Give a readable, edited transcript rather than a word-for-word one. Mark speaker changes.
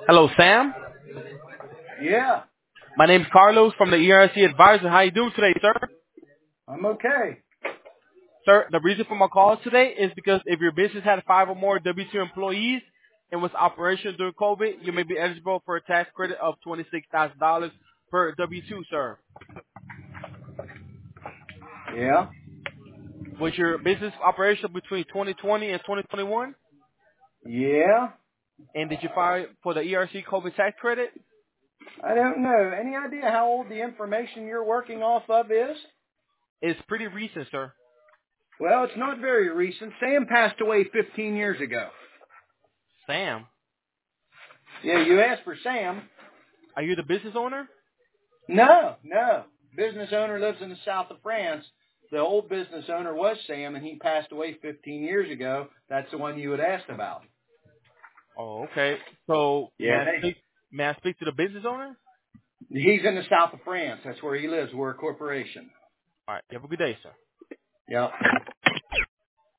Speaker 1: Hello, Sam.
Speaker 2: Yeah,
Speaker 1: My name's Carlos from the ERC Advisor. How you doing today, sir?
Speaker 2: I'm okay.
Speaker 1: Sir, the reason for my call today is because if your business had 5 or more W-2 employees and was operational during COVID, you may be eligible for a tax credit of $26,000 per W-2, sir.
Speaker 2: Yeah,
Speaker 1: Was your business operational between 2020 and 2021?
Speaker 2: yeah.
Speaker 1: And did you file for the ERC COVID tax credit?
Speaker 2: I don't know. Any idea how old the information you're working off of is?
Speaker 1: It's pretty recent, sir.
Speaker 2: Well, it's not very recent. Sam passed away 15 years ago.
Speaker 1: Sam,
Speaker 2: Yeah, you asked for Sam.
Speaker 1: are you the business owner?
Speaker 2: No. Business owner lives in the south of France. The old business owner was Sam, and he passed away 15 years ago. That's the one you had asked about.
Speaker 1: Oh, okay. So
Speaker 2: Yeah,
Speaker 1: may I speak to the business owner?
Speaker 2: he's in the south of France. That's where he lives. We're a corporation.
Speaker 1: All right. You have a good day, sir.
Speaker 2: Yeah.